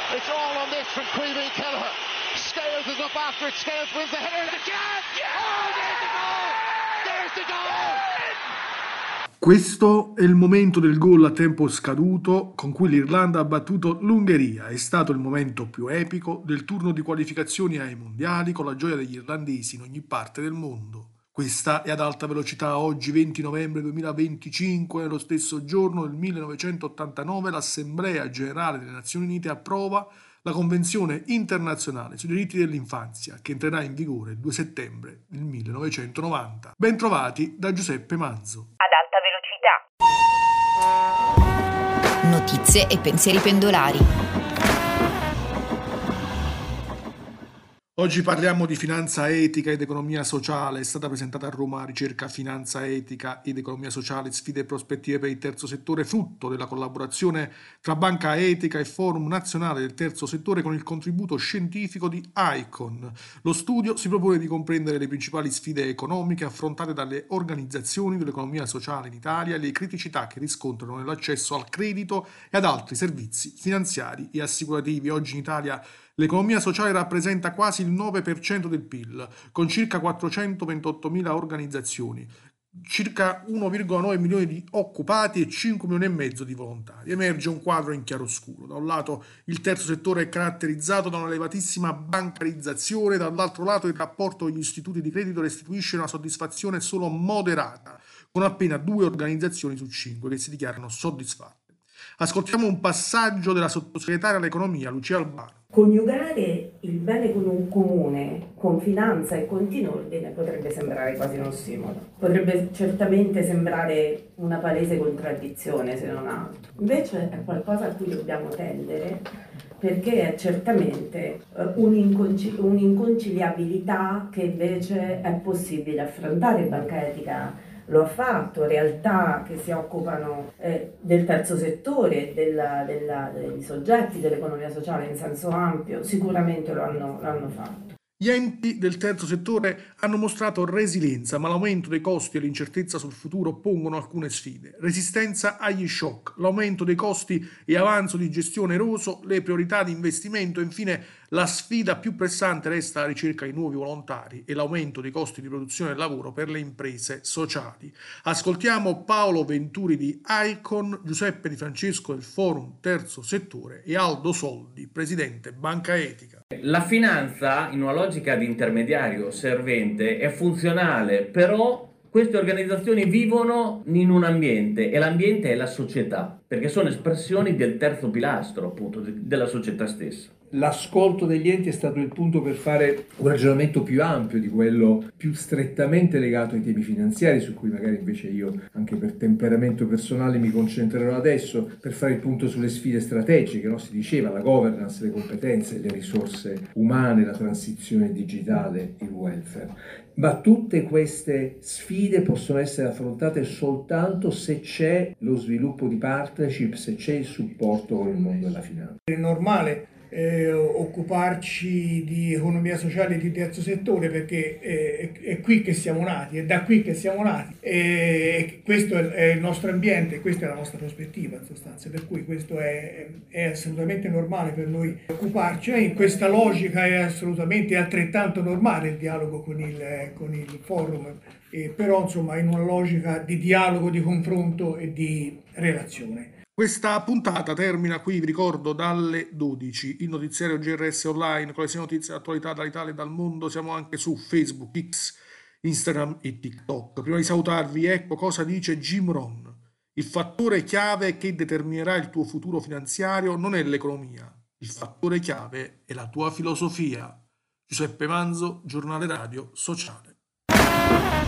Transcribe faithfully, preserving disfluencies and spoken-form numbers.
It's all on this from Queevy Kelleher. Scales is up after it. Scales wins the header and the chance. Oh, there's the goal. There's the goal. Questo è il momento del gol a tempo scaduto con cui l'Irlanda ha battuto l'Ungheria. È stato il momento più epico del turno di qualificazioni ai mondiali, con la gioia degli irlandesi in ogni parte del mondo. Questa è Ad Alta Velocità. Oggi venti novembre duemilaventicinque, nello stesso giorno del millenovecentottantanove, l'Assemblea Generale delle Nazioni Unite approva la Convenzione internazionale sui diritti dell'infanzia, che entrerà in vigore il due settembre del millenovecentonovanta. Bentrovati da Giuseppe Manzo. Ad alta velocità. Notizie e pensieri pendolari. Oggi parliamo di finanza etica ed economia sociale. È stata presentata a Roma Ricerca Finanza Etica ed Economia Sociale, sfide e prospettive per il terzo settore, frutto della collaborazione tra Banca Etica e Forum Nazionale del Terzo Settore con il contributo scientifico di ICON. Lo studio si propone di comprendere le principali sfide economiche affrontate dalle organizzazioni dell'economia sociale in Italia e le criticità che riscontrano nell'accesso al credito e ad altri servizi finanziari e assicurativi. Oggi in Italia l'economia sociale rappresenta quasi il nove per cento del P I L, con circa quattrocentoventottomila organizzazioni, circa uno virgola nove milioni di occupati e cinque milioni e mezzo di volontari. Emerge un quadro in chiaroscuro. Da un lato il terzo settore è caratterizzato da una elevatissima bancarizzazione, dall'altro lato il rapporto con gli istituti di credito restituisce una soddisfazione solo moderata, con appena due organizzazioni su cinque che si dichiarano soddisfatte. Ascoltiamo un passaggio della sottosegretaria all'economia Lucia Albano. Coniugare il bene comune con finanza e continordine potrebbe sembrare quasi un ossimoro, potrebbe certamente sembrare una palese contraddizione se non altro, invece è qualcosa a cui dobbiamo tendere perché è certamente un'inconci- un'inconciliabilità che invece è possibile affrontare. Banca Etica lo ha fatto, realtà che si occupano eh, del terzo settore, della, della, dei soggetti dell'economia sociale in senso ampio, sicuramente lo hanno, lo hanno fatto. Gli enti del terzo settore hanno mostrato resilienza, ma l'aumento dei costi e l'incertezza sul futuro pongono alcune sfide. Resistenza agli shock, l'aumento dei costi e avanzo di gestione eroso, le priorità di investimento e infine la sfida più pressante resta la ricerca di nuovi volontari e l'aumento dei costi di produzione del lavoro per le imprese sociali. Ascoltiamo Paolo Venturi di ICON, Giuseppe Di Francesco del Forum Terzo Settore e Aldo Soldi, presidente Banca Etica. La finanza, in una logica di intermediario servente, è funzionale, però queste organizzazioni vivono in un ambiente e l'ambiente è la società, perché sono espressioni del terzo pilastro, appunto, della società stessa. L'ascolto degli enti è stato il punto per fare un ragionamento più ampio di quello più strettamente legato ai temi finanziari, su cui magari invece io, anche per temperamento personale, mi concentrerò adesso, per fare il punto sulle sfide strategiche, no? Si diceva la governance, le competenze, le risorse umane, la transizione digitale, il welfare. Ma tutte queste sfide possono essere affrontate soltanto se c'è lo sviluppo di partnership, se c'è il supporto con il mondo della finanza. È normale Eh, occuparci di economia sociale e di terzo settore perché eh, è, è qui che siamo nati, è da qui che siamo nati e questo è, è il nostro ambiente, questa è la nostra prospettiva in sostanza, per cui questo è, è assolutamente normale per noi occuparci e in questa logica è assolutamente altrettanto normale il dialogo con il, con il forum, eh, però insomma in una logica di dialogo, di confronto e di relazione. Questa puntata termina qui, vi ricordo, dalle dodici, il notiziario G R S Online con le sei notizie di attualità dall'Italia e dal mondo. Siamo anche su Facebook, X, Instagram e TikTok. Prima di salutarvi, ecco cosa dice Jim Rohn. Il fattore chiave che determinerà il tuo futuro finanziario non è l'economia, il fattore chiave è la tua filosofia. Giuseppe Manzo, Giornale Radio Sociale.